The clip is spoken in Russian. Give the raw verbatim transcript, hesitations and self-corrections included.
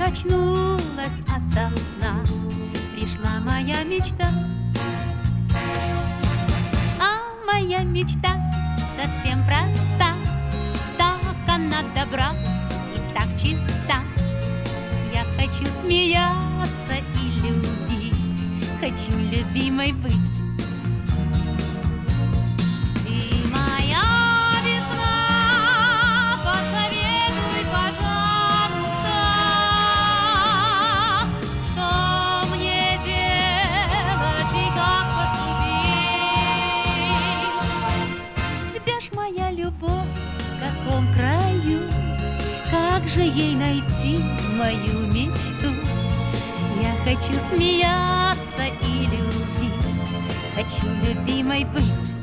очнулась ото сна, пришла моя мечта. А моя мечта совсем проста, так она добра и так чиста. Я хочу смеяться и любить, хочу любимой быть. Ты моя весна, посоветуй, пожалуйста, что мне делать и как поступить. Где ж моя любовь, в каком краю? Как же ей найти мою мечту? Я хочу смеяться и любить, хочу любимой быть.